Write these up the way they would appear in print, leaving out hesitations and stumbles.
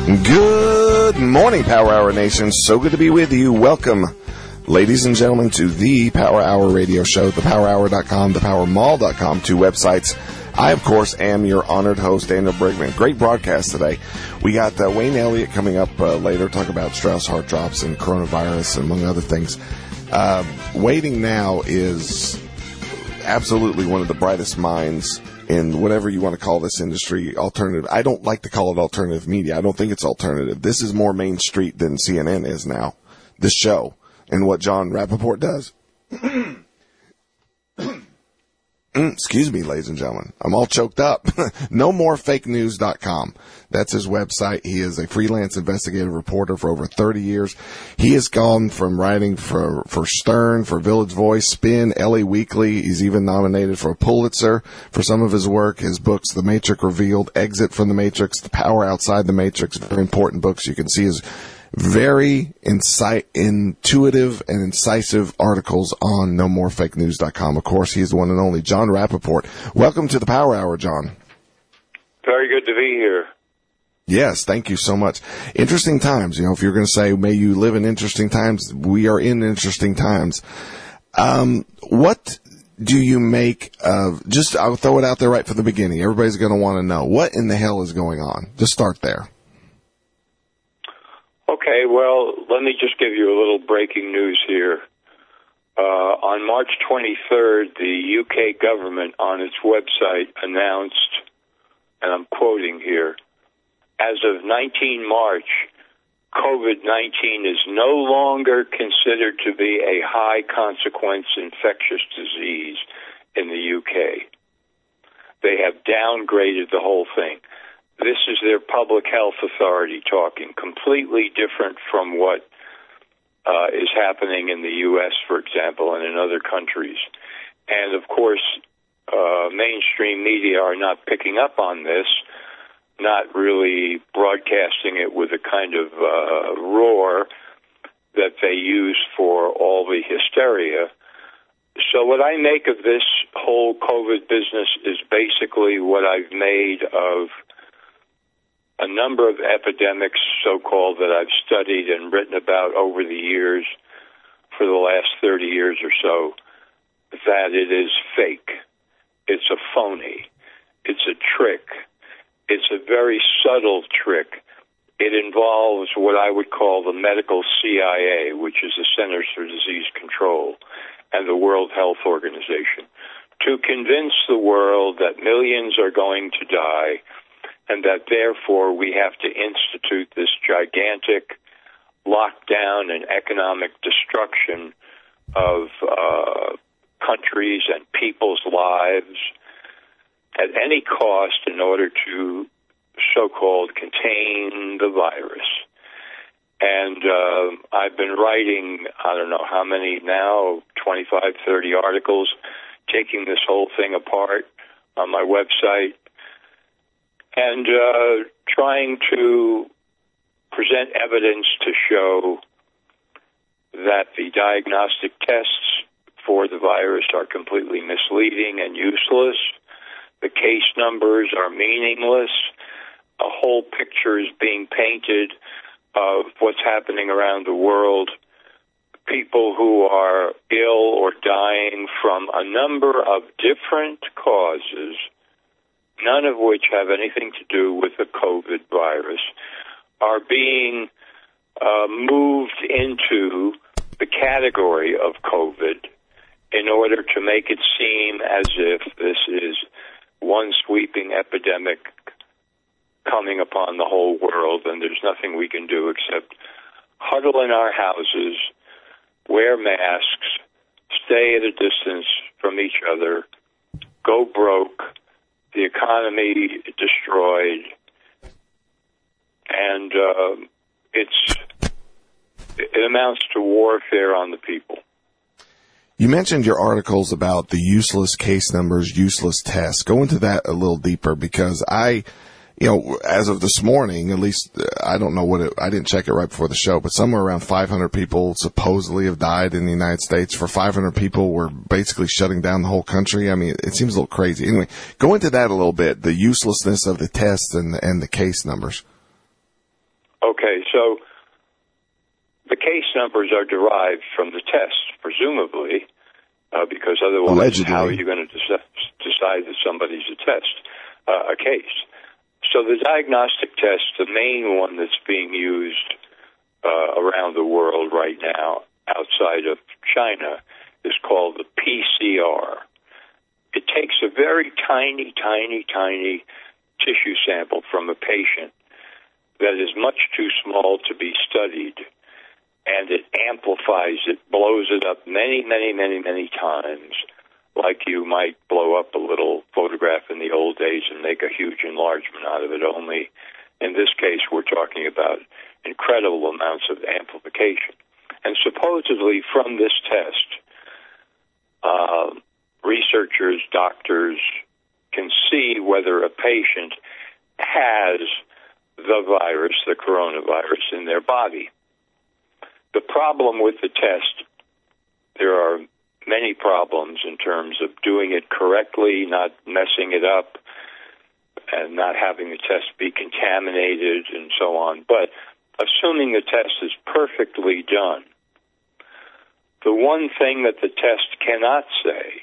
Good morning, Power Hour Nation. So good to be with you. Welcome, ladies and gentlemen, to the Power Hour radio show, thepowerhour.com, thepowermall.com, two websites. I, of course, am your honored host, Daniel Brigman. Great broadcast today. We got Wayne Elliott coming up later, talk about Strauss heart drops and coronavirus, among other things. Waiting now is absolutely one of the brightest minds in whatever you want to call this industry, alternative. I don't like to call it alternative media. I don't think it's alternative. This is more Main Street than CNN is now, this show, and what John Rappaport does. Excuse me, ladies and gentlemen. I'm all choked up. NoMoreFakeNews.com. That's his website. He is a freelance investigative reporter for over 30 years. He has gone from writing for Stern, for Village Voice, Spin, LA Weekly. He's even nominated for a Pulitzer for some of his work. His books, The Matrix Revealed, Exit from the Matrix, The Power Outside the Matrix, very important books. You can see his very intuitive and incisive articles on NoMoreFakeNews.com. Of course, he's the one and only John Rappaport. Welcome to the Power Hour, John. Very good to be here. Yes, thank you so much. Interesting times. You know, if you're going to say, may you live in interesting times, we are in interesting times. What do you make of, I'll throw it out there right from the beginning. Everybody's going to want to know, what in the hell is going on? Just start there. Okay, well, let me just give you a little breaking news here. On March 23rd, the UK government on its website announced, and I'm quoting here, as of 19 March, COVID-19 is no longer considered to be a high-consequence infectious disease in the UK. They have downgraded the whole thing. This is their public health authority talking, completely different from what is happening in the U.S., for example, and in other countries. And, of course, mainstream media are not picking up on this, not really broadcasting it with a kind of roar that they use for all the hysteria. So what I make of this whole COVID business is basically what I've made of a number of epidemics, so-called, that I've studied and written about over the years, for the last 30 years or so, that it is fake. It's a phony. It's a trick. It's a very subtle trick. It involves what I would call the medical CIA, which is the Centers for Disease Control, and the World Health Organization, to convince the world that millions are going to die, and that therefore we have to institute this gigantic lockdown and economic destruction of countries and people's lives at any cost in order to so-called contain the virus. And I've been writing, I don't know how many now, 25, 30 articles, taking this whole thing apart on my website, and trying to present evidence to show that the diagnostic tests for the virus are completely misleading and useless. The case numbers are meaningless. A whole picture is being painted of what's happening around the world. People who are ill or dying from a number of different causes, none of which have anything to do with the COVID virus, are being moved into the category of COVID in order to make it seem as if this is one sweeping epidemic coming upon the whole world, and there's nothing we can do except huddle in our houses, wear masks, stay at a distance from each other, go broke, the economy destroyed, and it amounts to warfare on the people. You mentioned your articles about the useless case numbers, useless tests. Go into that a little deeper, because as of this morning, at least, I don't know I didn't check it right before the show, but somewhere around 500 people supposedly have died in the United States. For 500 people, we're basically shutting down the whole country. I mean, it seems a little crazy. Anyway, go into that a little bit, the uselessness of the tests and the case numbers. so the case numbers are derived from the test, presumably, because otherwise, allegedly, how are you going to decide that somebody's a case? So the diagnostic test, the main one that's being used around the world right now, outside of China, is called the PCR. It takes a very tiny, tiny, tiny tissue sample from a patient that is much too small to be studied, and it amplifies it, blows it up many, many, many, many times, like you might blow up a little photograph in the old days and make a huge enlargement out of it. Only in this case, we're talking about incredible amounts of amplification. And supposedly from this test, researchers, doctors can see whether a patient has the virus, the coronavirus, in their body. The problem with the test, there are many problems in terms of doing it correctly, not messing it up, and not having the test be contaminated and so on. But assuming the test is perfectly done, the one thing that the test cannot say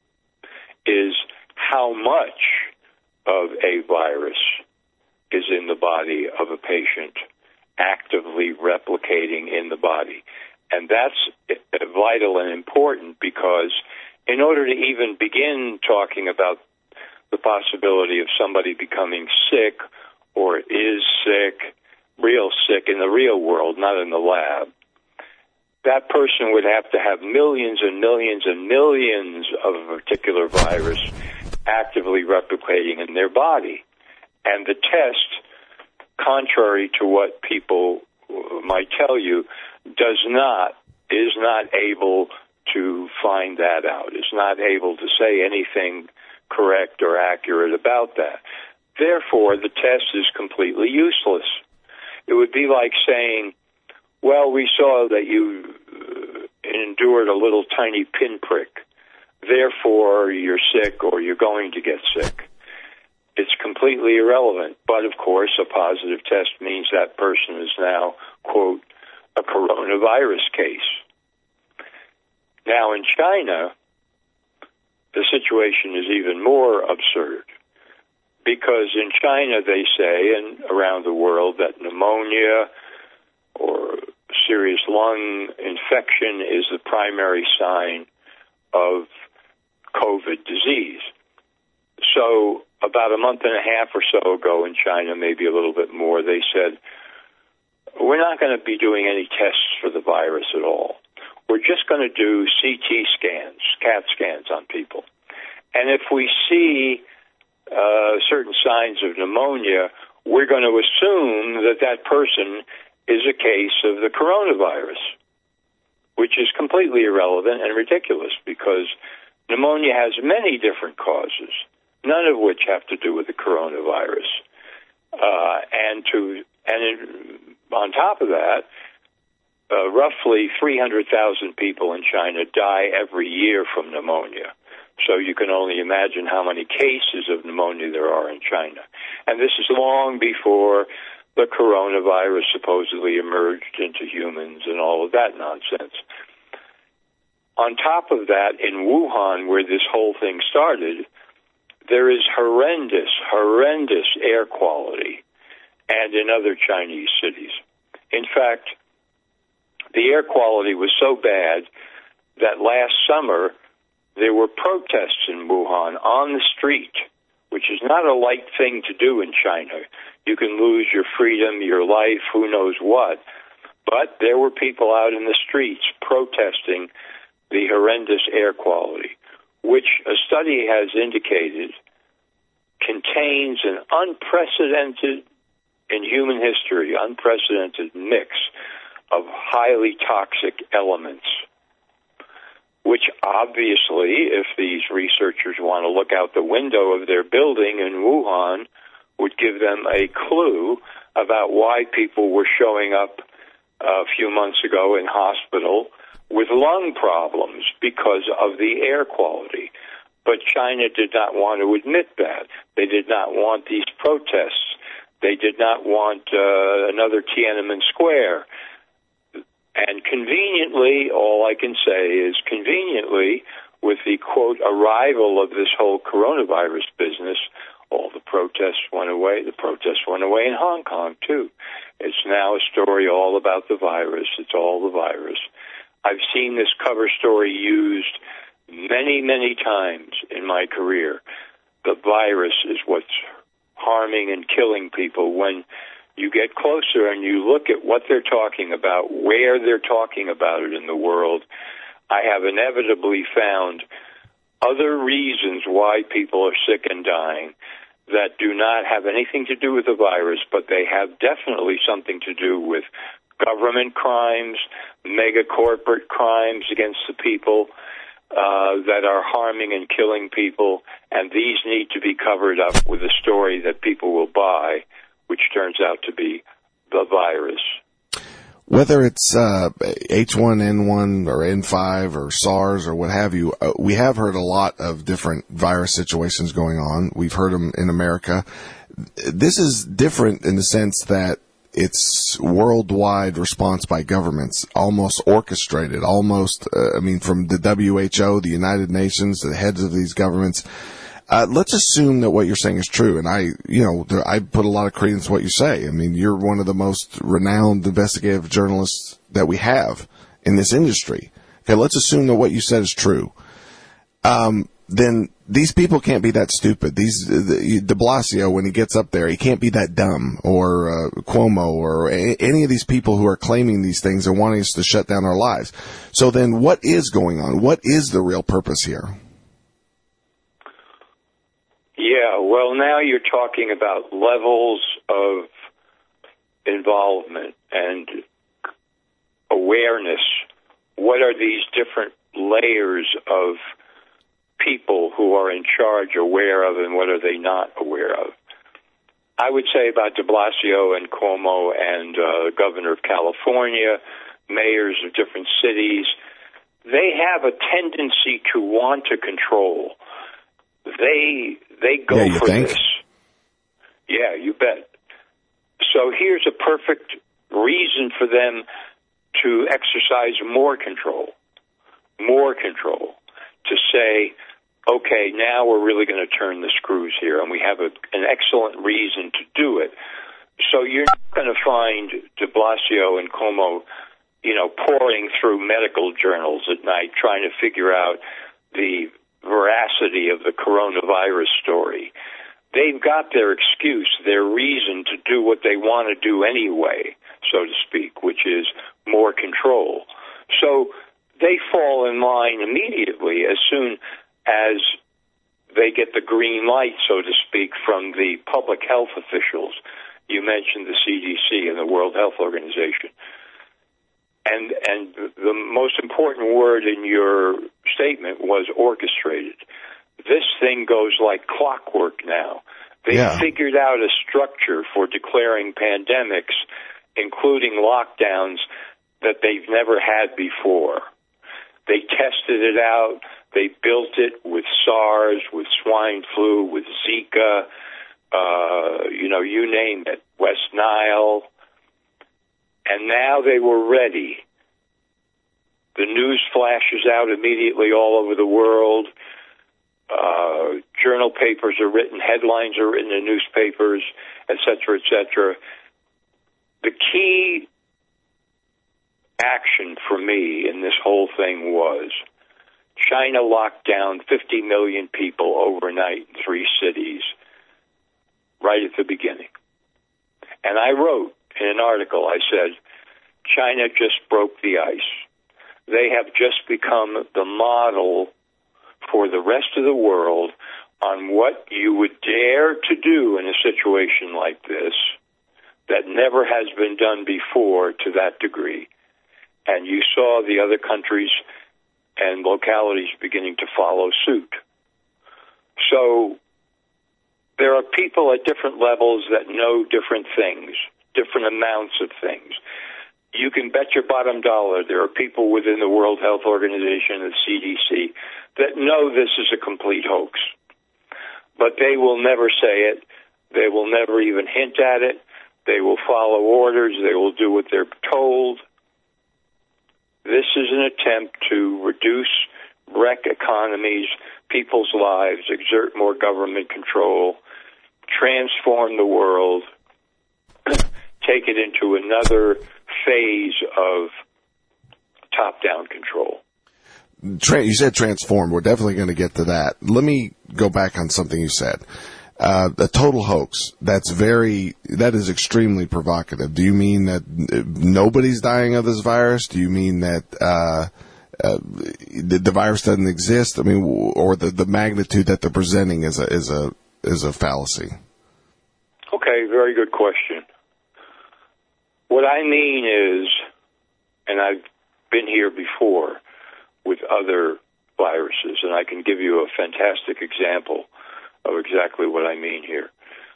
is how much of a virus is in the body of a patient actively replicating in the body. And that's vital and important, because in order to even begin talking about the possibility of somebody becoming sick or is sick, real sick in the real world, not in the lab, that person would have to have millions and millions and millions of a particular virus actively replicating in their body. And the test, contrary to what people might tell you, is not able to find that out, is not able to say anything correct or accurate about that. Therefore, the test is completely useless. It would be like saying, well, we saw that you endured a little tiny pinprick, therefore you're sick or you're going to get sick. It's completely irrelevant. But, of course, a positive test means that person is now, quote, a coronavirus case. Now, in China, the situation is even more absurd, because in China they say, and around the world, that pneumonia or serious lung infection is the primary sign of COVID disease. So about a month and a half or so ago in China, maybe a little bit more, they said, we're not going to be doing any tests for the virus at all. We're just going to do CT scans, CAT scans on people. And if we see certain signs of pneumonia, we're going to assume that that person is a case of the coronavirus, which is completely irrelevant and ridiculous, because pneumonia has many different causes, none of which have to do with the coronavirus. On top of that, roughly 300,000 people in China die every year from pneumonia. So you can only imagine how many cases of pneumonia there are in China. And this is long before the coronavirus supposedly emerged into humans and all of that nonsense. On top of that, in Wuhan, where this whole thing started, there is horrendous air quality, and in other Chinese cities. In fact, the air quality was so bad that last summer there were protests in Wuhan on the street, which is not a light thing to do in China. You can lose your freedom, your life, who knows what. But there were people out in the streets protesting the horrendous air quality, which a study has indicated contains an unprecedented, in human history, unprecedented mix of highly toxic elements, which obviously, if these researchers want to look out the window of their building in Wuhan, would give them a clue about why people were showing up a few months ago in hospital with lung problems because of the air quality. But China did not want to admit that. They did not want these protests They did not want another Tiananmen Square. And conveniently, all I can say is conveniently, with the, quote, arrival of this whole coronavirus business, all the protests went away. The protests went away in Hong Kong, too. It's now a story all about the virus. It's all the virus. I've seen this cover story used many, many times in my career. The virus is what's harming and killing people. When you get closer and you look at what they're talking about, where they're talking about it in the world, I have inevitably found other reasons why people are sick and dying that do not have anything to do with the virus, but they have definitely something to do with government crimes, mega corporate crimes against the people that are harming and killing people, and these need to be covered up with a story that people will buy, which turns out to be the virus. Whether it's H1N1 or N5 or SARS or what have you, we have heard a lot of different virus situations going on. We've heard them in America. This is different in the sense that it's worldwide response by governments, almost orchestrated, almost, from the WHO, the United Nations, the heads of these governments. Let's assume that what you're saying is true, and I put a lot of credence in what you say. I mean, you're one of the most renowned investigative journalists that we have in this industry. Okay, let's assume that what you said is true. Then these people can't be that stupid. De Blasio, when he gets up there, he can't be that dumb, or Cuomo, or any of these people who are claiming these things and wanting us to shut down our lives. So then what is going on? What is the real purpose here? Yeah, well, now you're talking about levels of involvement and awareness. What are these different layers of people who are in charge aware of, and what are they not aware of? I would say about de Blasio and Cuomo and Governor of California, mayors of different cities, they have a tendency to want to control. They go for this. Yeah, you bet. So here's a perfect reason for them to exercise more control, to say, okay, now we're really going to turn the screws here, and we have an excellent reason to do it. So you're not going to find de Blasio and Cuomo, pouring through medical journals at night trying to figure out the veracity of the coronavirus story. They've got their excuse, their reason to do what they want to do anyway, so to speak, which is more control. So they fall in line immediately as soon as they get the green light, so to speak, from the public health officials. You mentioned the CDC and the World Health Organization. And the most important word in your statement was orchestrated. This thing goes like clockwork now. They figured out a structure for declaring pandemics, including lockdowns, that they've never had before. They tested it out. They built it with SARS, with swine flu, with Zika, you name it, West Nile. And now they were ready. The news flashes out immediately all over the world. Journal papers are written, headlines are written in newspapers, et cetera, et cetera. The key action for me in this whole thing was China locked down 50 million people overnight in 3 cities right at the beginning. And I wrote in an article, I said, China just broke the ice. They have just become the model for the rest of the world on what you would dare to do in a situation like this that never has been done before to that degree. And you saw the other countries and localities beginning to follow suit. So there are people at different levels that know different things, different amounts of things. You can bet your bottom dollar there are people within the World Health Organization and the CDC that know this is a complete hoax. But they will never say it. They will never even hint at it. They will follow orders. They will do what they're told. This is an attempt to reduce, wreck economies, people's lives, exert more government control, transform the world, take it into another phase of top-down control. You said transform. We're definitely going to get to that. Let me go back on something you said. A total hoax. That is extremely provocative. Do you mean that nobody's dying of this virus? Do you mean that the virus doesn't exist? I mean, or the magnitude that they're presenting is a fallacy? Okay, very good question. What I mean is, and I've been here before with other viruses, and I can give you a fantastic example of exactly what I mean here.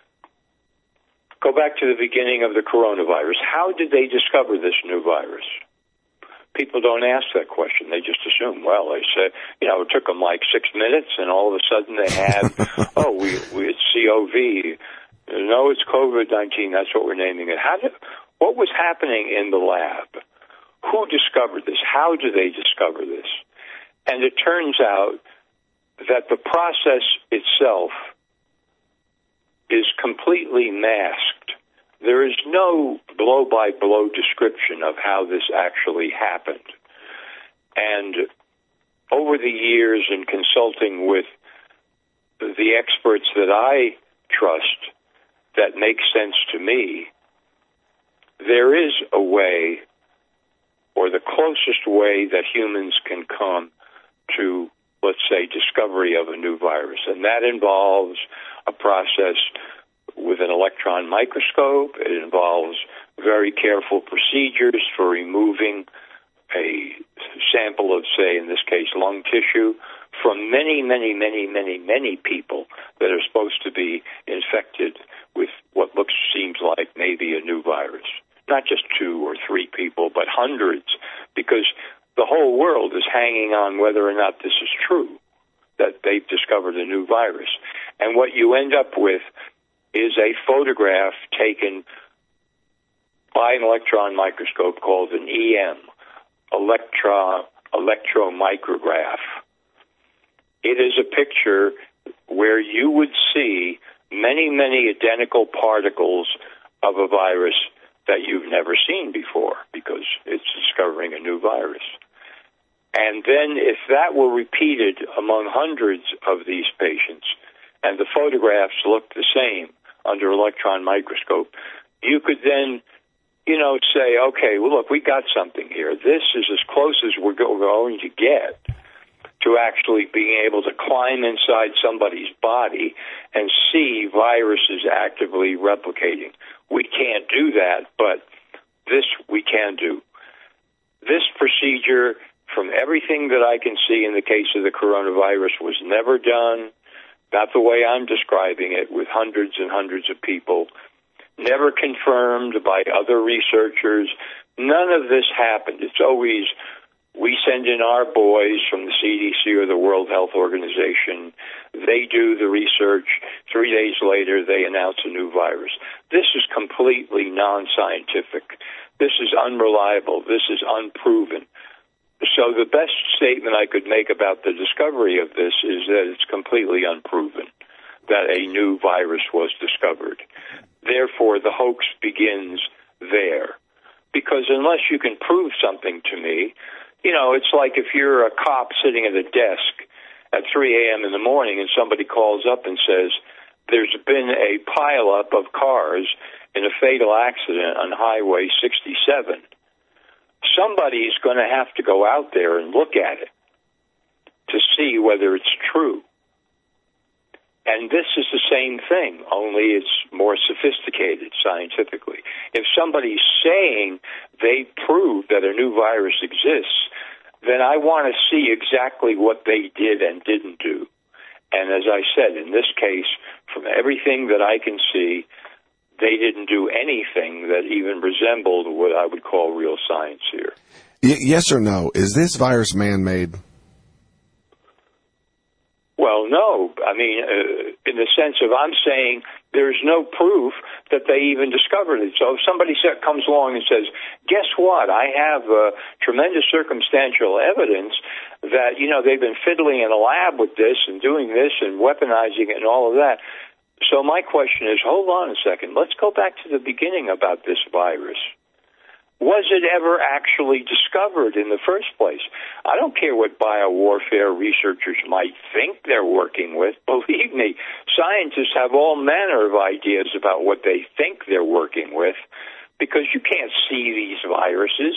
Go back to the beginning of the coronavirus. How did they discover this new virus? People don't ask that question. They just assume, well, they said, it took them like 6 minutes, and all of a sudden they had, it's COV. No, it's COVID-19. That's what we're naming it. What was happening in the lab? Who discovered this? How did they discover this? And it turns out that the process itself is completely masked. There is no blow-by-blow description of how this actually happened. And over the years in consulting with the experts that I trust that make sense to me, there is a way, or the closest way that humans can come to, let's say, discovery of a new virus. And that involves a process with an electron microscope. It involves very careful procedures for removing a sample of, say, in this case, lung tissue from many, many, many, many, many people that are supposed to be infected with what seems like maybe a new virus. Not just 2 or 3 people, but hundreds, because the whole world is hanging on whether or not this is true, that they've discovered a new virus. And what you end up with is a photograph taken by an electron microscope called an EM, electromicrograph. It is a picture where you would see many, many identical particles of a virus that you've never seen before, because it's discovering a new virus. And then if that were repeated among hundreds of these patients, and the photographs looked the same under electron microscope, you could then, say, okay, well, look, we got something here. This is as close as we're going to get to actually being able to climb inside somebody's body and see viruses actively replicating. We can't do that, but this we can do. This procedure, from everything that I can see in the case of the coronavirus, was never done, not the way I'm describing it, with hundreds and hundreds of people, never confirmed by other researchers. None of this happened. It's always, we send in our boys from the CDC or the World Health Organization. They do the research. 3 days later, they announce a new virus. This is completely non-scientific. This is unreliable. This is unproven. So the best statement I could make about the discovery of this is that it's completely unproven, that a new virus was discovered. Therefore, the hoax begins there. Because unless you can prove something to me, it's like if you're a cop sitting at a desk at 3 a.m. in the morning and somebody calls up and says, there's been a pileup of cars in a fatal accident on Highway 67. Somebody's going to have to go out there and look at it to see whether it's true. And this is the same thing, only it's more sophisticated scientifically. If somebody's saying they proved that a new virus exists, then I want to see exactly what they did and didn't do. And as I said, in this case, from everything that I can see, they didn't do anything that even resembled what I would call real science here. Yes or no? Is this virus man-made? Well, no. I mean, in the sense of I'm saying there's no proof that they even discovered it. So if somebody comes along and says, guess what? I have tremendous circumstantial evidence that, they've been fiddling in a lab with this and doing this and weaponizing it and all of that. So my question is, hold on a second. Let's go back to the beginning about this virus. Was it ever actually discovered in the first place? I don't care what biowarfare researchers might think they're working with. Believe me, scientists have all manner of ideas about what they think they're working with because you can't see these viruses,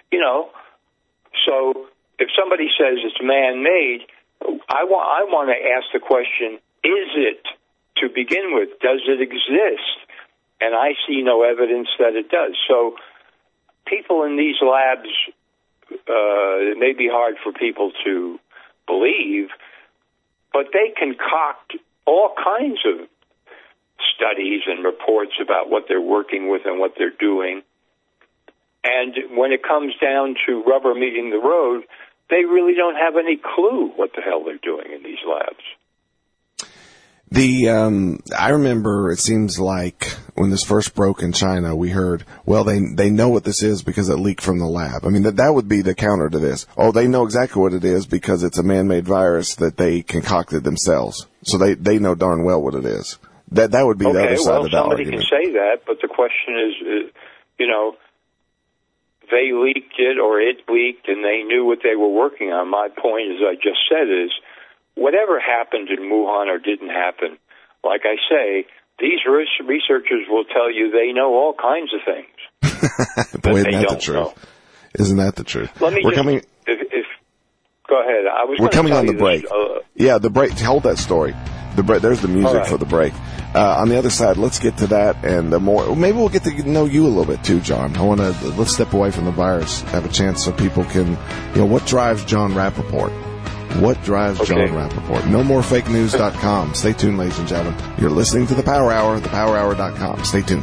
So if somebody says it's man-made, I want to ask the question, is it to begin with? Does it exist? And I see no evidence that it does. So people in these labs, it may be hard for people to believe, but they concoct all kinds of studies and reports about what they're working with and what they're doing. And when it comes down to rubber meeting the road, they really don't have any clue what the hell they're doing in these labs. I remember it seems like when this first broke in China, we heard, well, they know what this is because it leaked from the lab. I mean, that would be the counter to this. Oh, they know exactly what it is because it's a man-made virus that they concocted themselves. So they know darn well what it is. That would be the other side of that argument. Somebody can say that, but the question is, they leaked it or it leaked and they knew what they were working on. My point, as I just said, is whatever happened in Wuhan or didn't happen, like I say, these researchers will tell you they know all kinds of things. Boy, isn't that the truth? Isn't that the truth? Go ahead. We're coming on the break. The break. Hold that story. There's the music for the break. On the other side, let's get to that and more. Maybe we'll get to know you a little bit too, John. Let's step away from the virus, have a chance so people can, what drives John Rappaport? What drives John Rappaport? No more fakenews.com. Stay tuned, ladies and gentlemen. You're listening to The Power Hour, thepowerhour.com. Stay tuned.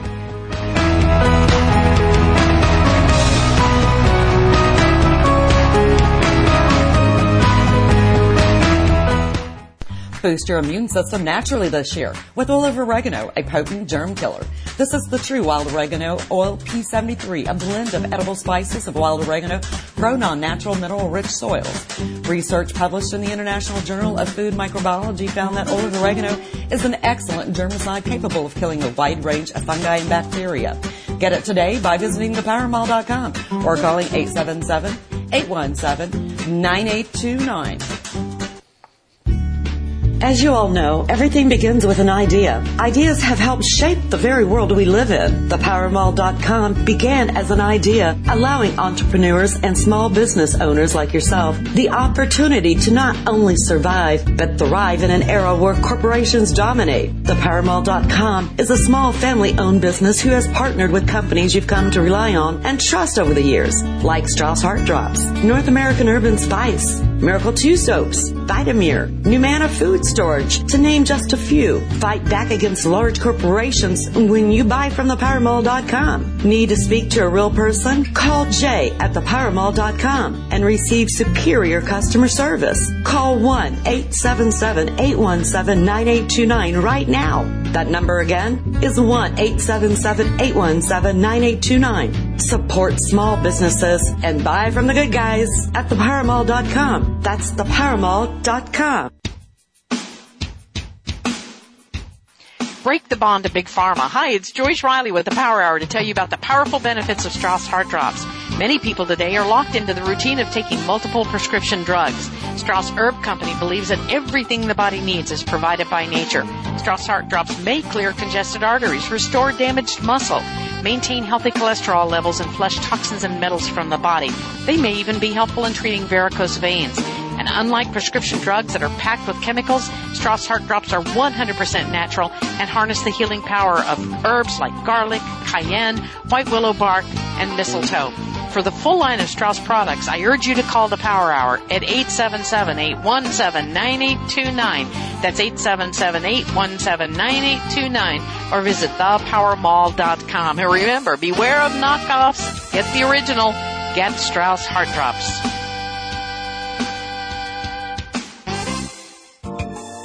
Boost your immune system naturally this year with oil of oregano, a potent germ killer. This is the true wild oregano oil P73, a blend of edible spices of wild oregano grown on natural mineral-rich soils. Research published in the International Journal of Food Microbiology found that oil of oregano is an excellent germicide capable of killing a wide range of fungi and bacteria. Get it today by visiting thepowermall.com or calling 877-817-9829. As you all know, everything begins with an idea. Ideas have helped shape the very world we live in. ThePowerMall.com began as an idea, allowing entrepreneurs and small business owners like yourself the opportunity to not only survive, but thrive in an era where corporations dominate. ThePowerMall.com is a small family-owned business who has partnered with companies you've come to rely on and trust over the years, like Strauss Heart Drops, North American Urban Spice, Miracle 2 Soaps, Vitamir, Numana Food Storage, to name just a few. Fight back against large corporations when you buy from thepowermall.com. Need to speak to a real person? Call Jay at thepowermall.com and receive superior customer service. Call 1-877-817-9829 right now. That number again is 1-877-817-9829. Support small businesses and buy from the good guys at thepowermall.com. That's thepowermall.com. Break the bond to Big Pharma. Hi, it's Joyce Riley with the Power Hour to tell you about the powerful benefits of Strauss Heart Drops. Many people today are locked into the routine of taking multiple prescription drugs. Strauss Herb Company believes that everything the body needs is provided by nature. Strauss Heart Drops may clear congested arteries, restore damaged muscle, maintain healthy cholesterol levels, and flush toxins and metals from the body. They may even be helpful in treating varicose veins. And unlike prescription drugs that are packed with chemicals, Strauss Heart Drops are 100% natural and harness the healing power of herbs like garlic, cayenne, white willow bark, and mistletoe. For the full line of Strauss products, I urge you to call the Power Hour at 877-817-9829. That's 877-817-9829. Or visit thepowermall.com. And remember, beware of knockoffs. Get the original. Get Strauss Heart Drops.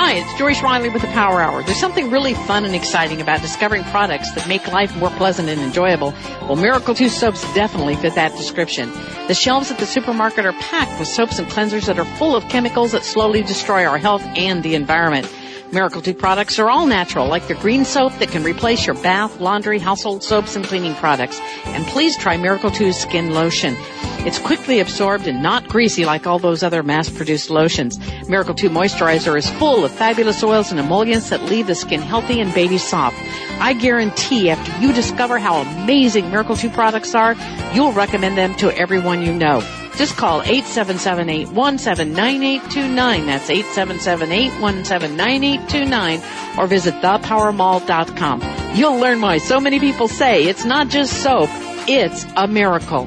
Hi, it's Joyce Riley with the Power Hour. There's something really fun and exciting about discovering products that make life more pleasant and enjoyable. Well, Miracle 2 soaps definitely fit that description. The shelves at the supermarket are packed with soaps and cleansers that are full of chemicals that slowly destroy our health and the environment. Miracle 2 products are all natural, like their green soap that can replace your bath, laundry, household soaps, and cleaning products. And please try Miracle 2's skin lotion. It's quickly absorbed and not greasy like all those other mass-produced lotions. Miracle 2 moisturizer is full of fabulous oils and emollients that leave the skin healthy and baby soft. I guarantee after you discover how amazing Miracle 2 products are, you'll recommend them to everyone you know. Just call 877-817-9829. That's 877-817-9829. Or visit thepowermall.com. You'll learn why so many people say it's not just soap, it's a miracle.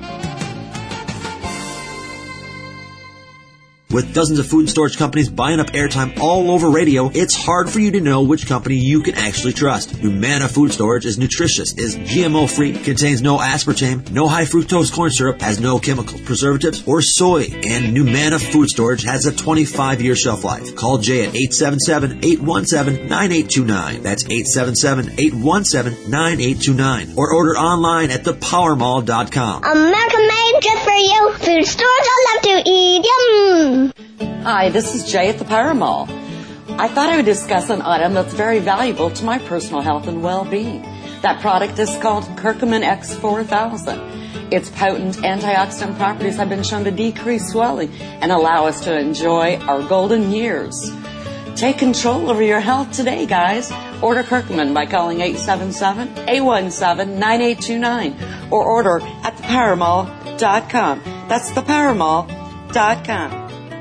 With dozens of food storage companies buying up airtime all over radio, it's hard for you to know which company you can actually trust. Humana Food Storage is nutritious, is GMO-free, contains no aspartame, no high fructose corn syrup, has no chemicals, preservatives, or soy. And Humana Food Storage has a 25-year shelf life. Call Jay at 877-817-9829. That's 877-817-9829. Or order online at thepowermall.com. America made just for you. Food stores I love to eat. Yum! Hi, this is Jay at the Power Mall. I thought I would discuss an item that's very valuable to my personal health and well-being. That product is called Curcumin X4000. Its potent antioxidant properties have been shown to decrease swelling and allow us to enjoy our golden years. Take control over your health today, guys. Order Curcumin by calling 877-817-9829 or order at thepowermall.com. That's thepowermall.com.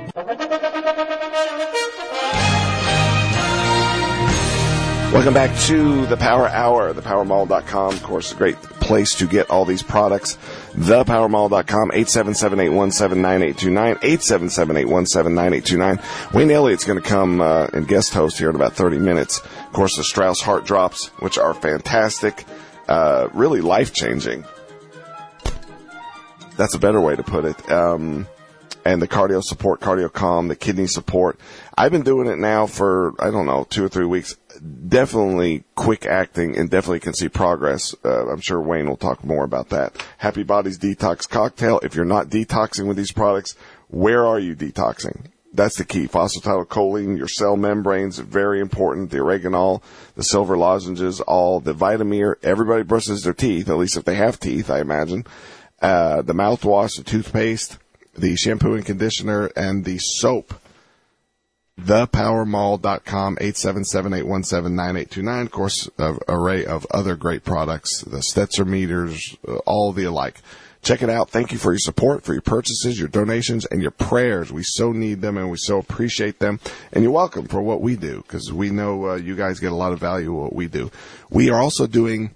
Welcome back to the Power Hour, thepowermall.com. Of course, a great place to get all these products. Thepowermall.com, 877-817-9829, 877-817-9829. Wayne Elliott's going to come and guest host here in about 30 minutes. Of course, the Strauss Heart Drops, which are fantastic, really life-changing. That's a better way to put it. And the cardio support, Cardio Calm, the kidney support. I've been doing it now for, 2 or 3 weeks. Definitely quick acting and definitely can see progress. I'm sure Wayne will talk more about that. Happy Bodies Detox Cocktail. If you're not detoxing with these products, where are you detoxing? That's the key. Phosphatidylcholine, your cell membranes, very important. The oreganol, the silver lozenges, all the Vitamir. Everybody brushes their teeth, at least if they have teeth, I imagine. The mouthwash, the toothpaste, the shampoo and conditioner, and the soap. Thepowermall.com, 877-817-9829. Of course, an array of other great products, the Stetzer meters, all the alike. Check it out. Thank you for your support, for your purchases, your donations, and your prayers. We so need them, and we so appreciate them. And you're welcome for what we do, because we know you guys get a lot of value in what we do. We are also doing...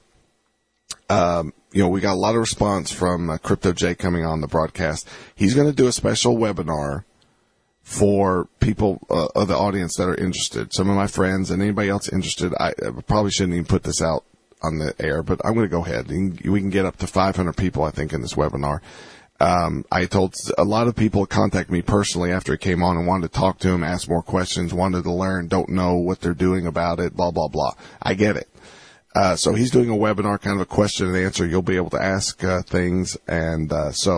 we got a lot of response from Crypto Jay coming on the broadcast. He's going to do a special webinar for people of the audience that are interested. Some of my friends and anybody else interested. I probably shouldn't even put this out on the air, but I'm going to go ahead. We can get up to 500 people, I think, in this webinar. I told a lot of people to contact me personally after it came on and wanted to talk to him, ask more questions, wanted to learn, don't know what they're doing about it, blah, blah, blah. I get it. So he's doing a webinar, kind of a question and answer. You'll be able to ask things. And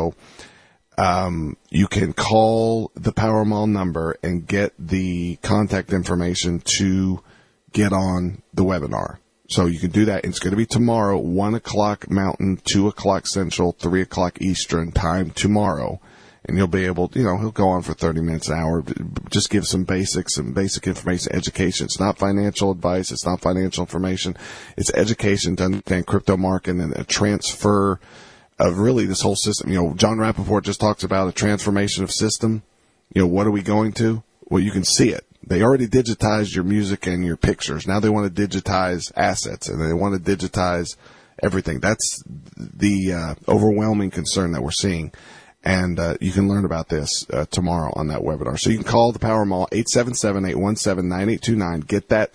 you can call the Power Mall number and get the contact information to get on the webinar. So you can do that. It's going to be tomorrow, 1 o'clock Mountain, 2 o'clock Central, 3 o'clock Eastern time tomorrow. And you'll be able to, he'll go on for 30 minutes, an hour, just give some basic information, education. It's not financial advice. It's not financial information. It's education to understand crypto market and a transfer of really this whole system. John Rappaport just talks about a transformation of system. What are we going to? Well, you can see it. They already digitized your music and your pictures. Now they want to digitize assets and they want to digitize everything. That's the overwhelming concern that we're seeing. And you can learn about this tomorrow on that webinar. So you can call the Power Mall, 877-817-9829. Get that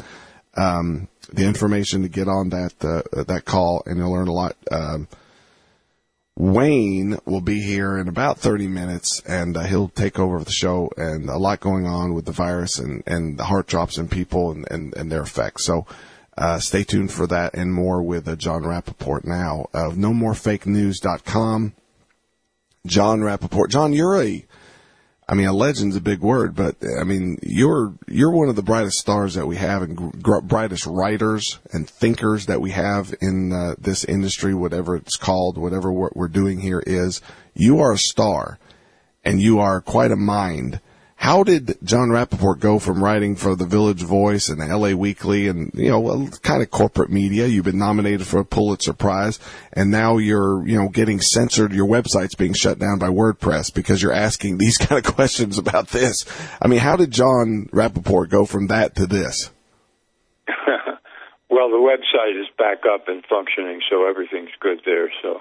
the information to get on that call, and you'll learn a lot. Wayne will be here in about 30 minutes, and he'll take over the show, and a lot going on with the virus and the heart drops in people and their effects. So stay tuned for that and more with John Rappaport now of NoMoreFakeNews.com. John Rappaport. John, you're a legend's a big word, but I mean, you're one of the brightest stars that we have and brightest writers and thinkers that we have in this industry, whatever it's called, whatever what we're doing here is. You are a star, and you are quite a mind. How did John Rappaport go from writing for the Village Voice and the LA Weekly and, kind of corporate media? You've been nominated for a Pulitzer Prize, and now you're, getting censored. Your website's being shut down by WordPress because you're asking these kind of questions about this. I mean, how did John Rappaport go from that to this? Well, the website is back up and functioning, so everything's good there. So,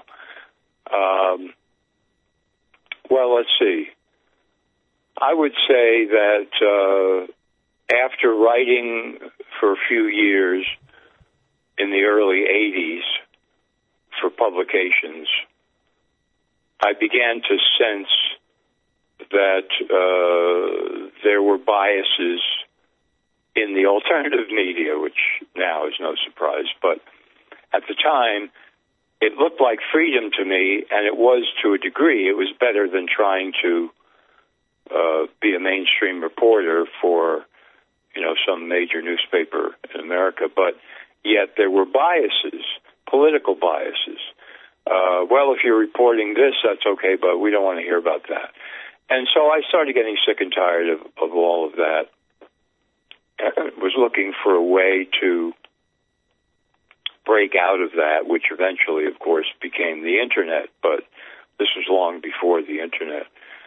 well, let's see. I would say that after writing for a few years in the early 80s for publications, I began to sense that there were biases in the alternative media, which now is no surprise. But at the time, it looked like freedom to me, and it was to a degree. It was better than trying to be a mainstream reporter for, some major newspaper in America, but yet there were biases, political biases. Well, if you're reporting this, that's okay, but we don't want to hear about that. And so I started getting sick and tired of all of that. I was looking for a way to break out of that, which eventually, of course, became the Internet, but this was long before the Internet.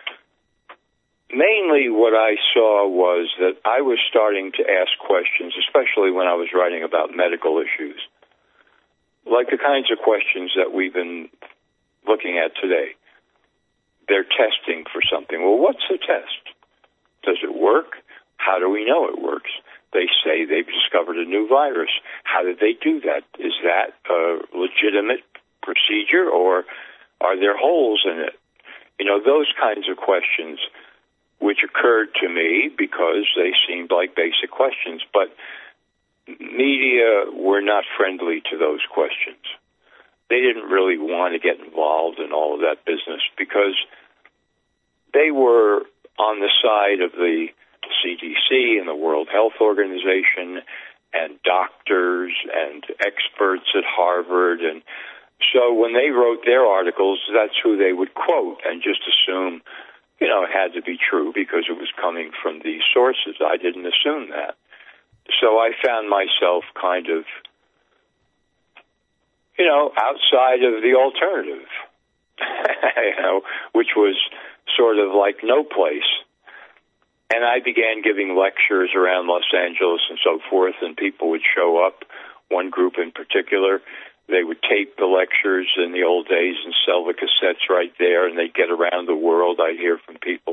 Mainly what I saw was that I was starting to ask questions, especially when I was writing about medical issues, like the kinds of questions that we've been looking at today. They're testing for something. Well, what's the test? Does it work? How do we know it works? They say they've discovered a new virus. How did they do that? Is that a legitimate procedure, or are there holes in it? Those kinds of questions, which occurred to me because they seemed like basic questions. But media were not friendly to those questions. They didn't really want to get involved in all of that business because they were on the side of the CDC and the World Health Organization and doctors and experts at Harvard. And so when they wrote their articles, that's who they would quote and just assume, it had to be true because it was coming from these sources. I didn't assume that. So I found myself kind of, outside of the alternative, which was sort of like no place. And I began giving lectures around Los Angeles and so forth, and people would show up, one group in particular. They would tape the lectures in the old days and sell the cassettes right there, and they'd get around the world. I'd hear from people.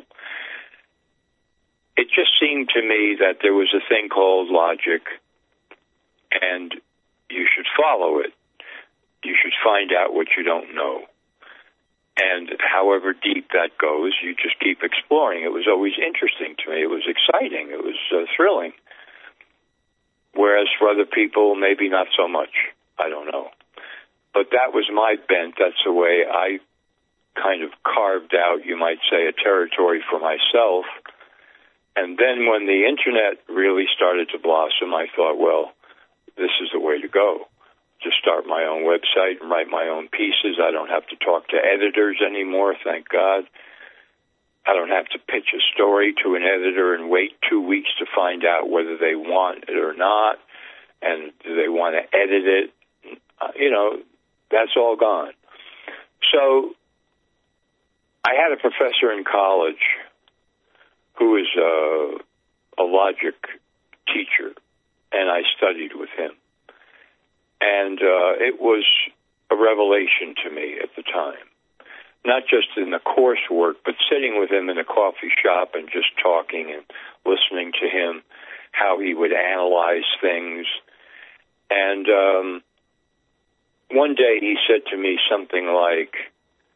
It just seemed to me that there was a thing called logic, and you should follow it. You should find out what you don't know. And however deep that goes, you just keep exploring. It was always interesting to me. It was exciting. It was thrilling. Whereas for other people, maybe not so much. I don't know. But that was my bent. That's the way I kind of carved out, you might say, a territory for myself. And then when the Internet really started to blossom, I thought, well, this is the way to go. Just start my own website and write my own pieces. I don't have to talk to editors anymore, thank God. I don't have to pitch a story to an editor and wait 2 weeks to find out whether they want it or not, and do they want to edit it. That's all gone. So I had a professor in college who is a logic teacher, and I studied with him. And it was a revelation to me at the time, not just in the coursework, but sitting with him in a coffee shop and just talking and listening to him, how he would analyze things. And one day he said to me something like,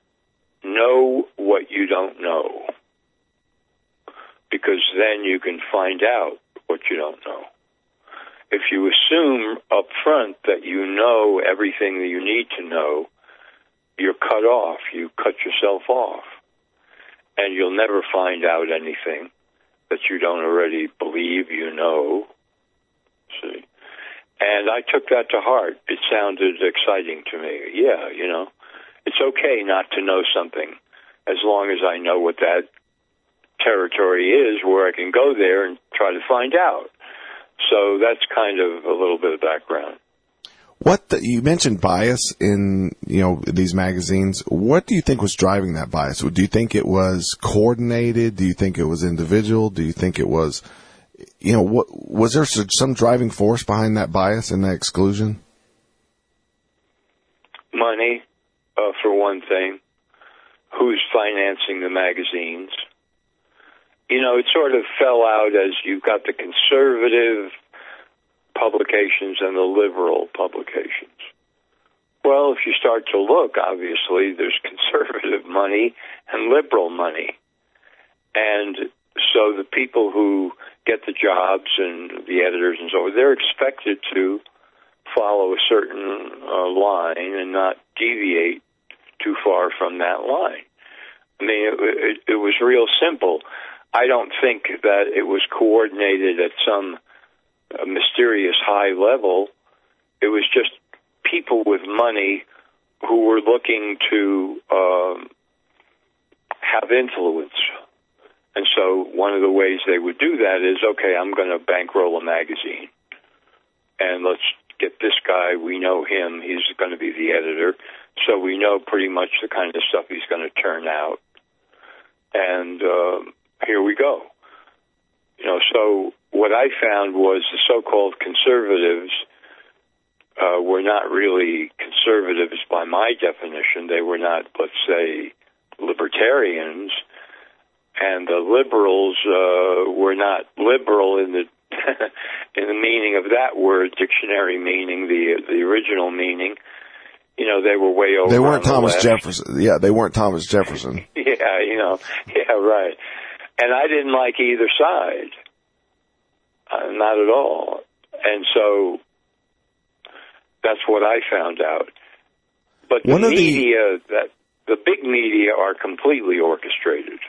know what you don't know, because then you can find out what you don't know. If you assume up front that you know everything that you need to know, you're cut off. You cut yourself off. And you'll never find out anything that you don't already believe you know. See? And I took that to heart. It sounded exciting to me. Yeah, you know, it's okay not to know something as long as I know what that territory is, where I can go there and try to find out. So that's kind of a little bit of background. You mentioned bias in, these magazines. What do you think was driving that bias? Do you think it was coordinated? Do you think it was individual? Do you think it was, was there some driving force behind that bias and that exclusion? Money, for one thing. Who's financing the magazines? It sort of fell out as you've got the conservative publications and the liberal publications. Well, if you start to look, obviously, there's conservative money and liberal money. And so the people who get the jobs and the editors and so on, they're expected to follow a certain line and not deviate too far from that line. I mean, it was real simple. I don't think that it was coordinated at some mysterious high level. It was just people with money who were looking to have influence. And so one of the ways they would do that is, okay, I'm going to bankroll a magazine. And let's get this guy, we know him, he's going to be the editor. So we know pretty much the kind of stuff he's going to turn out. And here we go. So what I found was the so-called conservatives were not really conservatives by my definition. They were not, let's say, libertarians. And the liberals were not liberal in the in the meaning of that word, dictionary meaning, the original meaning. They were way over. They weren't Thomas Jefferson. Yeah, they weren't Thomas Jefferson. Yeah, right. And I didn't like either side. Not at all. And so that's what I found out. But the big media are completely orchestrated.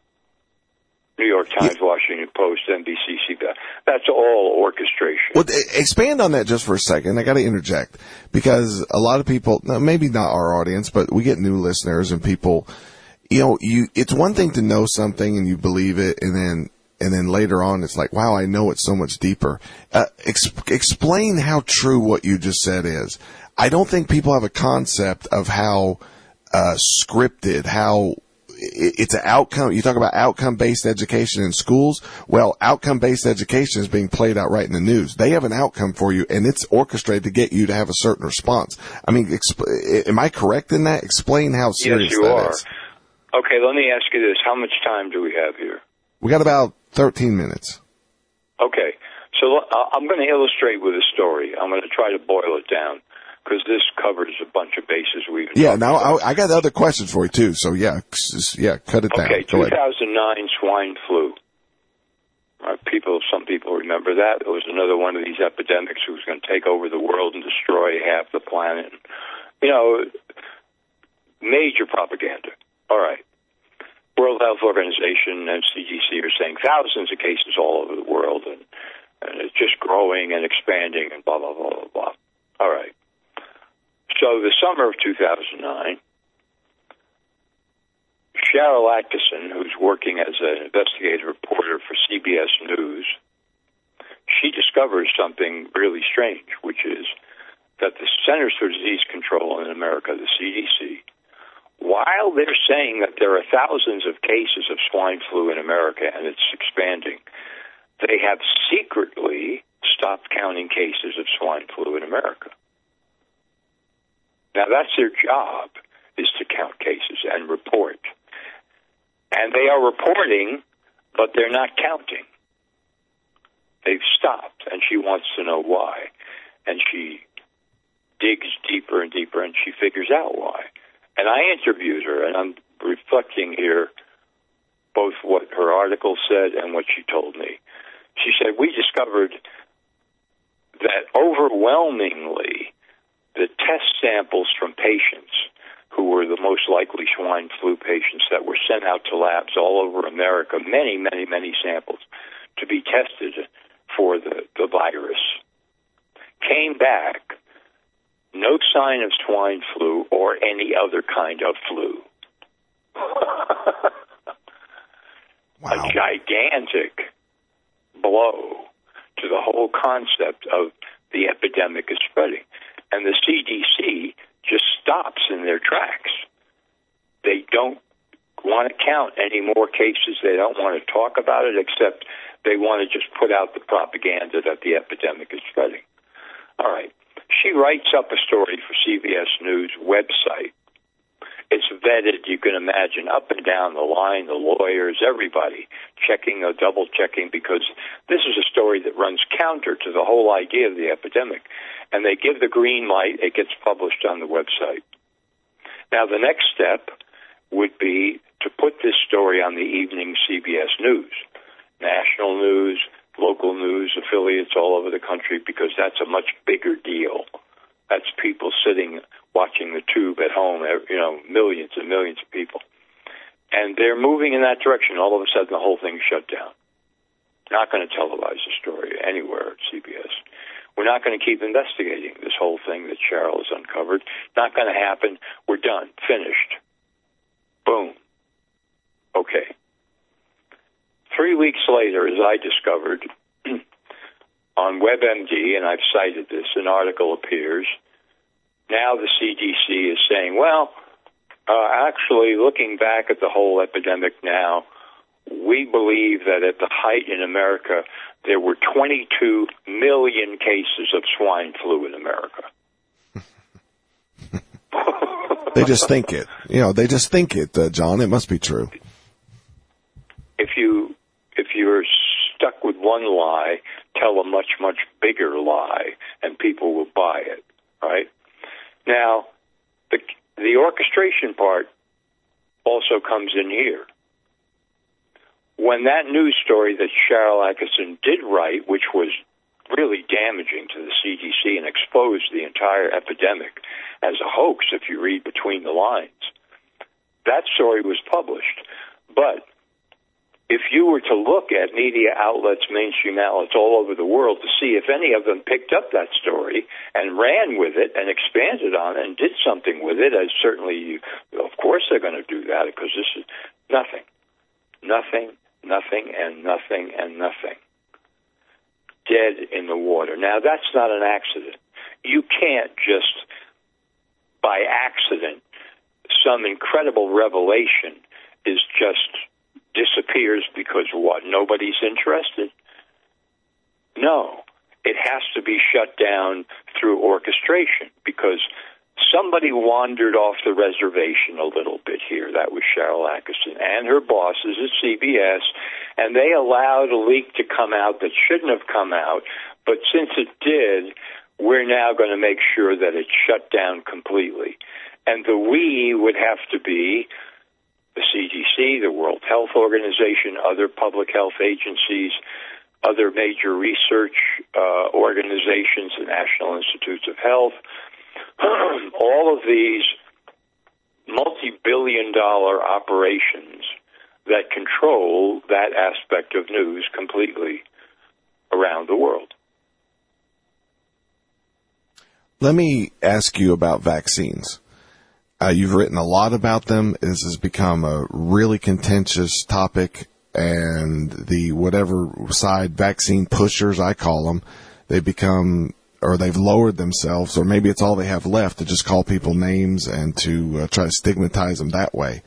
New York Times, Washington Post, NBC, CBS. That's all orchestration. Well, expand on that just for a second. I got to interject because a lot of people, maybe not our audience, but we get new listeners and people, it's one thing to know something and you believe it and then later on it's like, wow, I know it's so much deeper. Explain how true what you just said is. I don't think people have a concept of how scripted, how it's an outcome. You talk about outcome-based education in schools. Well, outcome-based education is being played out right in the news. They have an outcome for you, and it's orchestrated to get you to have a certain response. I mean, am I correct in that? Explain how serious that is. Yes, you are. Okay, let me ask you this. How much time do we have here? We got about 13 minutes. Okay, so I'm going to illustrate with a story. I'm going to try to boil it down, because this covers a bunch of bases we've. Yeah, now I got other questions for you too. So cut it down. Okay, 2009 swine flu. Some people remember that. It was another one of these epidemics who was going to take over the world and destroy half the planet. Major propaganda. All right. World Health Organization and CDC are saying thousands of cases all over the world, and it's just growing and expanding and blah, blah, blah, blah, blah. All right. So the summer of 2009, Sharyl Attkisson, who's working as an investigative reporter for CBS News, she discovers something really strange, which is that the Centers for Disease Control in America, the CDC, while they're saying that there are thousands of cases of swine flu in America and it's expanding, they have secretly stopped counting cases of swine flu in America. Now, that's their job, is to count cases and report. And they are reporting, but they're not counting. They've stopped, and she wants to know why. And she digs deeper and deeper, and she figures out why. And I interviewed her, and I'm reflecting here both what her article said and what she told me. She said, we discovered that overwhelmingly the test samples from patients who were the most likely swine flu patients that were sent out to labs all over America, many samples, to be tested for the virus, came back no sign of swine flu or any other kind of flu. Wow. A gigantic blow to the whole concept of the epidemic is spreading. And the CDC just stops in their tracks. They don't want to count any more cases. They don't want to talk about it, except they want to just put out the propaganda that the epidemic is spreading. All right. She writes up a story for CBS News website. It's vetted, you can imagine, up and down the line, the lawyers, everybody, checking or double-checking, because this is a story that runs counter to the whole idea of the epidemic. And they give the green light, it gets published on the website. Now, the next step would be to put this story on the evening CBS News, national news, local news, affiliates all over the country, because that's a much bigger deal. That's people sitting watching the tube at home, millions and millions of people. And they're moving in that direction. All of a sudden, the whole thing's shut down. Not going to televise the story anywhere at CBS. We're not going to keep investigating this whole thing that Cheryl has uncovered. Not going to happen. We're done. Finished. Boom. Okay. 3 weeks later, as I discovered, on WebMD, and I've cited this, an article appears. Now the CDC is saying, well, actually, looking back at the whole epidemic now, we believe that at the height in America, there were 22 million cases of swine flu in America. They just think it. They just think it, John. It must be true. If you're stuck with one lie, tell a much, much bigger lie, and people will buy it, right? Now, the orchestration part also comes in here. When that news story that Sharyl Attkisson did write, which was really damaging to the CDC and exposed the entire epidemic as a hoax, if you read between the lines, that story was published. But if you were to look at media outlets, mainstream outlets all over the world to see if any of them picked up that story and ran with it and expanded on it and did something with it, as certainly, of course they're going to do that, because this is nothing. Nothing, nothing, and nothing, and nothing. Dead in the water. Now, that's not an accident. You can't just, by accident, some incredible revelation is just disappears because what? Nobody's interested? No. It has to be shut down through orchestration, because somebody wandered off the reservation a little bit here. That was Sharyl Attkisson and her bosses at CBS, and they allowed a leak to come out that shouldn't have come out, but since it did, we're now going to make sure that it's shut down completely. And the we would have to be the CDC, the World Health Organization, other public health agencies, other major research organizations, the National Institutes of Health, all of these multi-billion-dollar operations that control that aspect of news completely around the world. Let me ask you about vaccines. You've written a lot about them. This has become a really contentious topic, and the whatever side vaccine pushers, I call them, they become, or they've lowered themselves, or maybe it's all they have left to just call people names and to try to stigmatize them that way.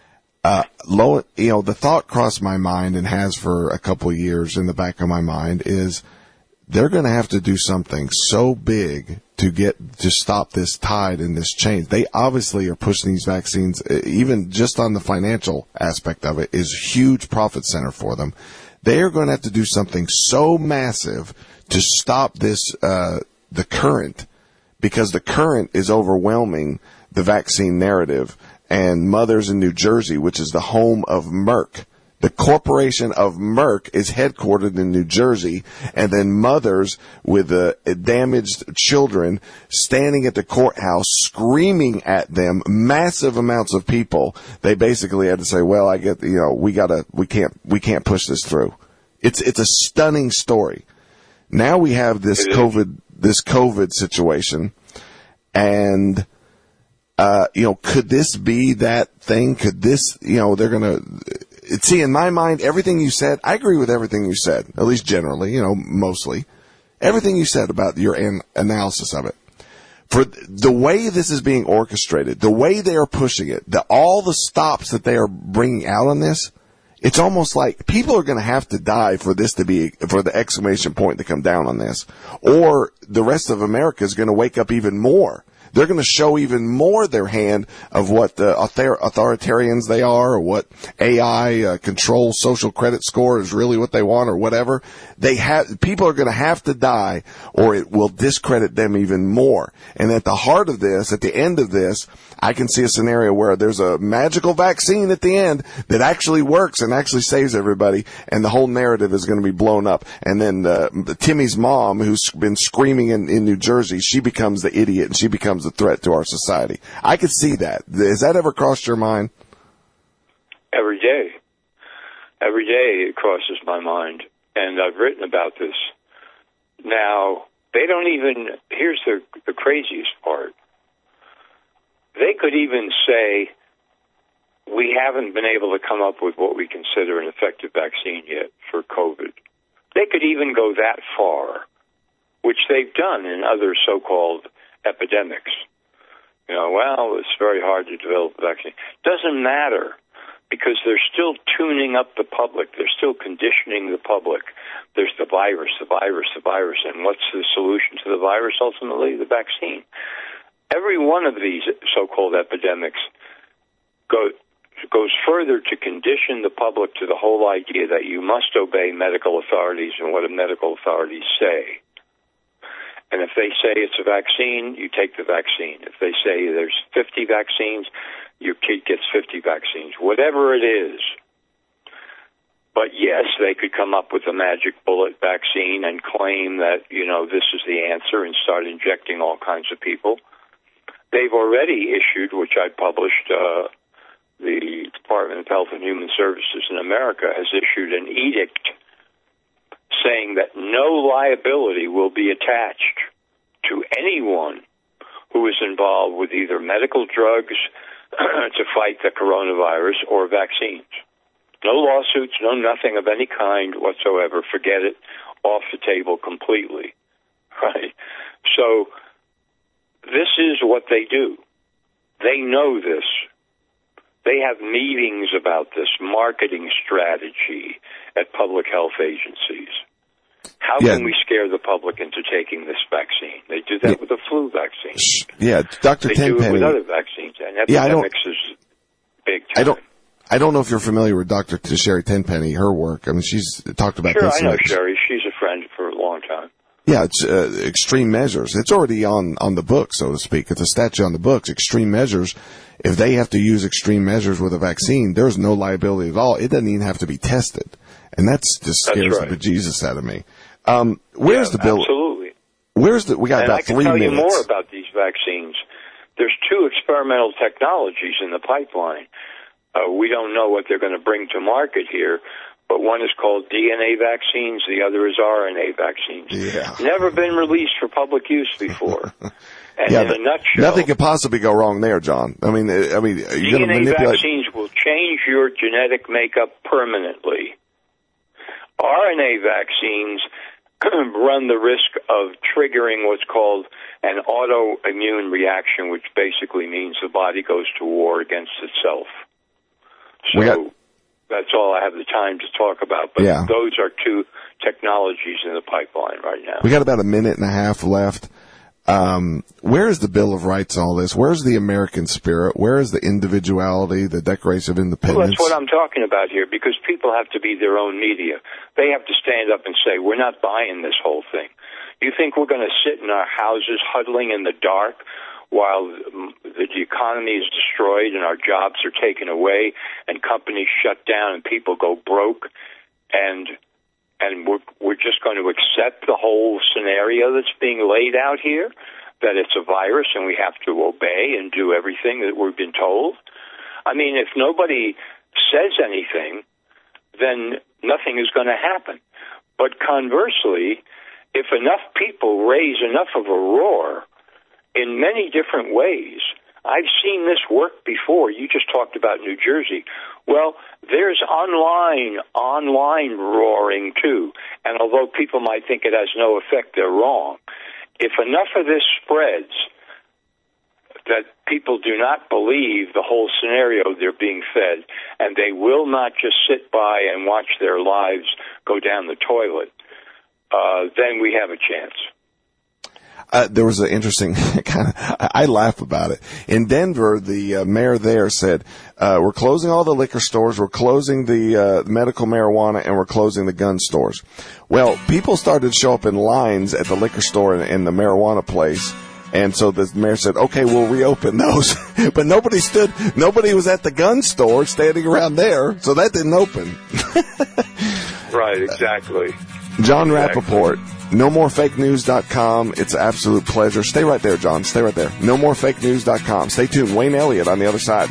The thought crossed my mind, and has for a couple of years in the back of my mind, is they're going to have to do something so big to stop this tide and this change. They obviously are pushing these vaccines, even just on the financial aspect of it, is a huge profit center for them. They are going to have to do something so massive to stop this, the current, because the current is overwhelming the vaccine narrative. and Mothers in New Jersey, which is the home of Merck. The corporation of Merck is headquartered in New Jersey, and then mothers with damaged children standing at the courthouse screaming at them, massive amounts of people. They basically had to say, well, we can't push this through. It's a stunning story. Now we have this COVID situation, and could this be that thing? Could this, they're going to, see, in my mind, everything you said, I agree with everything you said, at least generally, mostly. Everything you said about your analysis of it. For the way this is being orchestrated, the way they are pushing it, all the stops that they are bringing out on this, it's almost like people are going to have to die for the exclamation point to come down on this. Or the rest of America is going to wake up even more. They're going to show even more their hand of what the authoritarians they are, or what AI control social credit score is really what they want, or whatever. People are going to have to die, or it will discredit them even more. And at the heart of this, at the end of this, I can see a scenario where there's a magical vaccine at the end that actually works and actually saves everybody, and the whole narrative is going to be blown up. And then Timmy's mom, who's been screaming in New Jersey, she becomes the idiot, and she becomes a threat to our society. I could see that. Has that ever crossed your mind? Every day. Every day it crosses my mind, and I've written about this. Now, they don't even, here's the craziest part. They could even say, we haven't been able to come up with what we consider an effective vaccine yet for COVID. They could even go that far, which they've done in other so-called epidemics. It's very hard to develop a vaccine. Doesn't matter, because they're still tuning up the public. They're still conditioning the public. There's the virus. And what's the solution to the virus ultimately? The vaccine. Every one of these so-called epidemics goes further to condition the public to the whole idea that you must obey medical authorities and what the medical authorities say. And if they say it's a vaccine, you take the vaccine. If they say there's 50 vaccines, your kid gets 50 vaccines, whatever it is. But yes, they could come up with a magic bullet vaccine and claim that, this is the answer and start injecting all kinds of people. They've already issued, which I published, the Department of Health and Human Services in America has issued an edict saying that no liability will be attached to anyone who is involved with either medical drugs to fight the coronavirus or vaccines. No lawsuits, no nothing of any kind whatsoever. Forget it. Off the table completely. Right? So this is what they do. They know this. They have meetings about this marketing strategy at public health agencies. How can we scare the public into taking this vaccine? They do that with the flu vaccine. Yeah, Dr. They Tenpenny. do it with other vaccines. And epidemics is big time. I don't know if you're familiar with Dr. Sherry Tenpenny, her work. I mean, she's talked about this. Sure, I know Sherry. She's a friend for a long time. Yeah, it's extreme measures. It's already on the books, so to speak. It's a statute on the books. Extreme measures. If they have to use extreme measures with a vaccine, there's no liability at all. It doesn't even have to be tested. And that just scares the bejesus out of me. Where's the bill? Absolutely. We got about 3 minutes. I can tell you more about these vaccines. There's 2 experimental technologies in the pipeline. We don't know what they're going to bring to market here, but one is called DNA vaccines, the other is RNA vaccines. Yeah. Never been released for public use before. And in a nutshell, nothing could possibly go wrong there, John. I mean, you're going to manipulate. DNA vaccines will change your genetic makeup permanently. RNA vaccines run the risk of triggering what's called an autoimmune reaction, which basically means the body goes to war against itself. So that's all I have the time to talk about. But those are 2 technologies in the pipeline right now. We got about a minute and a half left. Where is the Bill of Rights, all this? Where's the American spirit? Where is the individuality, the Declaration of Independence? Well, that's what I'm talking about here, because people have to be their own media. They have to stand up and say, we're not buying this whole thing. You think we're going to sit in our houses huddling in the dark while the economy is destroyed and our jobs are taken away and companies shut down and people go broke, and we're just going to accept the whole scenario that's being laid out here, that it's a virus and we have to obey and do everything that we've been told? I mean, if nobody says anything, then nothing is going to happen. But conversely, if enough people raise enough of a roar in many different ways, I've seen this work before. You just talked about New Jersey. Well, there's online roaring too. And although people might think it has no effect, they're wrong. If enough of this spreads that people do not believe the whole scenario they're being fed, and they will not just sit by and watch their lives go down the toilet, then we have a chance. There was an interesting I laugh about it. In Denver, the mayor there said, we're closing all the liquor stores, we're closing the medical marijuana, and we're closing the gun stores. Well, people started to show up in lines at the liquor store and the marijuana place. And so the mayor said, okay, we'll reopen those. But nobody was at the gun store standing around there, so that didn't open. Right, exactly. John Rappaport, NoMoreFakeNews.com. It's an absolute pleasure. Stay right there, John. Stay right there. NoMoreFakeNews.com. Stay tuned. Wayne Elliott on the other side.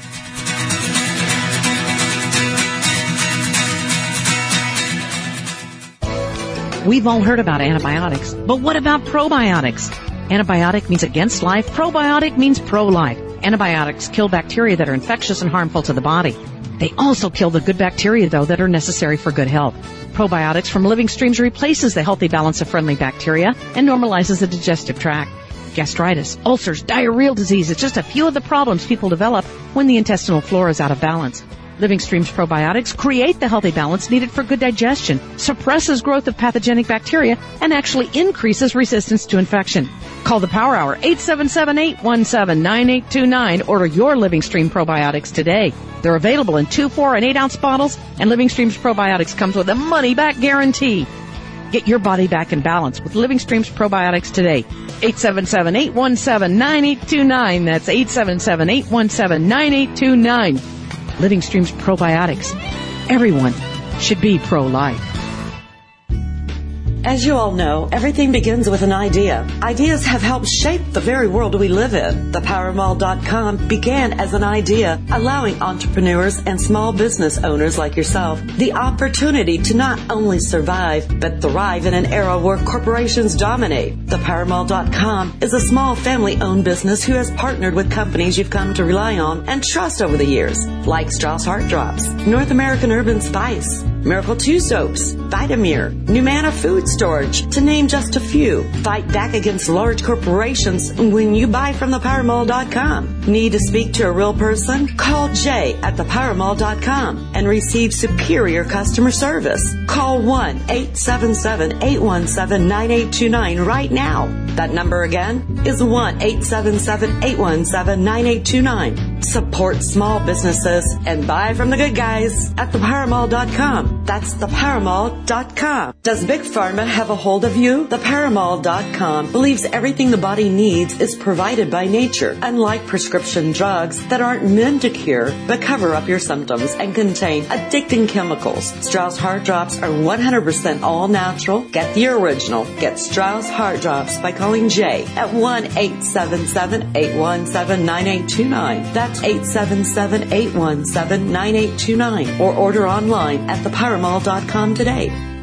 We've all heard about antibiotics, but what about probiotics? Antibiotic means against life. Probiotic means pro-life. Antibiotics kill bacteria that are infectious and harmful to the body. They also kill the good bacteria, though, that are necessary for good health. Probiotics from Living Streams replaces the healthy balance of friendly bacteria and normalizes the digestive tract. Gastritis, ulcers, diarrheal disease, it's just a few of the problems people develop when the intestinal flora is out of balance. Living Streams probiotics create the healthy balance needed for good digestion, suppresses growth of pathogenic bacteria, and actually increases resistance to infection. Call the Power Hour, 877-817-9829. Order your Living Stream probiotics today. They're available in 2, 4, and 8-ounce bottles, and Living Streams probiotics comes with a money-back guarantee. Get your body back in balance with Living Streams probiotics today. 877-817-9829. That's 877-817-9829. Living Streams probiotics. Everyone should be pro-life. As you all know, everything begins with an idea. Ideas have helped shape the very world we live in. ThePowerMall.com began as an idea, allowing entrepreneurs and small business owners like yourself the opportunity to not only survive, but thrive in an era where corporations dominate. ThePowerMall.com is a small family-owned business who has partnered with companies you've come to rely on and trust over the years, like Strauss Heart Drops, North American Urban Spice, Miracle 2 Soaps, Vitamir, Numana Food Storage, to name just a few. Fight back against large corporations when you buy from ThePowerMall.com. Need to speak to a real person? Call Jay at ThePowerMall.com and receive superior customer service. Call 1-877-817-9829 right now. That number again is 1-877-817-9829. Support small businesses and buy from the good guys at ThePowerMall.com. That's ThePowerMall.com. Does Big Pharma have a hold of you? ThePowerMall.com believes everything the body needs is provided by nature, unlike prescription drugs that aren't meant to cure but cover up your symptoms and contain addicting chemicals. Strauss Heart Drops are 100% all natural. Get the original. Get Strauss Heart Drops by calling Jay at 1-877-817-9829. That's 877-817-9829. Or order online at ThePowerMall.com today.